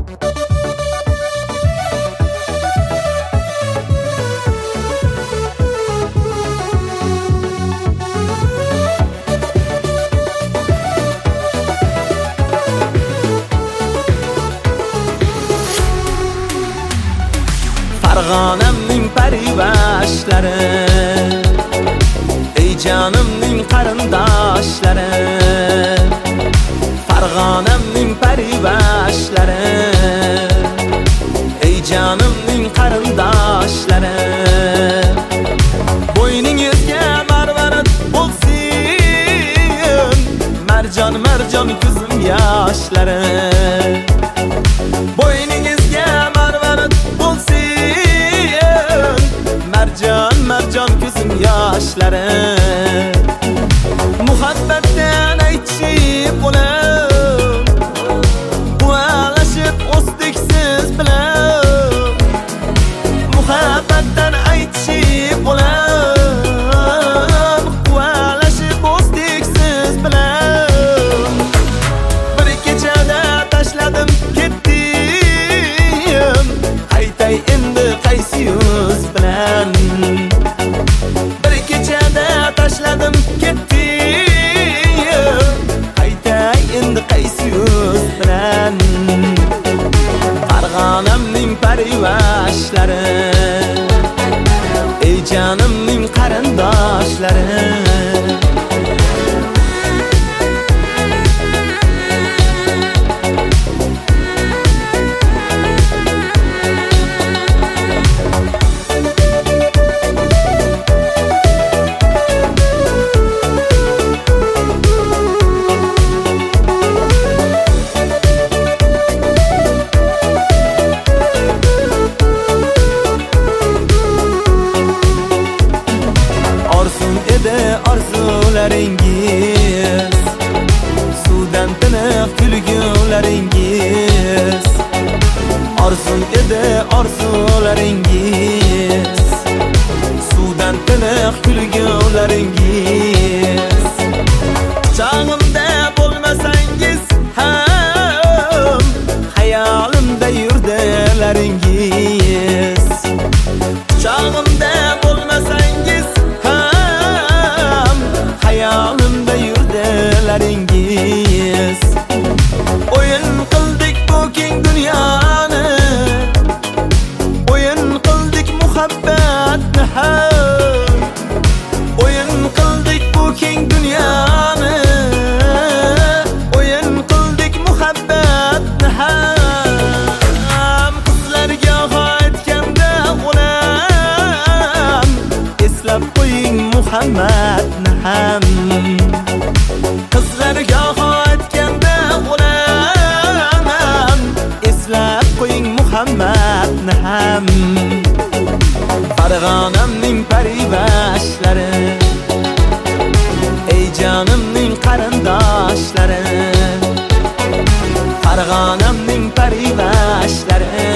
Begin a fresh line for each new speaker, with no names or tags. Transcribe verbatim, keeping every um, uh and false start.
Farg'onamning parivashlari, ey jonimning qarindoshlari. Farg'onamning parivashlari, ey jonimning qarindoshlari. Bo'yningizga marvarat bo'lsin, marjon marjon ko'zim yoshlari. Bo'yningizga marvarat bo'lsin, marjon marjon ko'zim yoshlari. Muhabbatdan aytishib bo'lib, quvlashib o'sdik siz bilan. Muhabbatdan aytishib bo'lib, quvlashib o'sdik siz bilan. Bir kechada tashladim ketdim, qaytay endi qaysi yuz bilan. Bir kechada tashladim ketdim, qaytay endi qaysi yuz bilan. Farg'onamning parivashlari, ey jonimning qarindoshlari. Orzularingiz, suvdan tiniq kulgularingiz. Orzum edi orzularingiz, suvdan tiniq kulgularingiz. Quchog'imda bo'lmasangiz ham, hayolimda yurdilaringiz. Quchog'imda bo'lmasangiz hayolimda yurdilaringiz. O'yin qildik bu keng dunyoni, o'yin qildik muhabbatni ham. O'yin qildik bu keng dunyoni, o'yin qildik muhabbatni ham. Qizlarga aytganda o'lam, eslab qo'ying Muhammadni ham. Qizlarga aytganda o'laman, eslab qo'ying Muhammadni ham. Farg'onamning parivashlari, ey jonimning qarindoshlari. Farg'onamning parivashlari,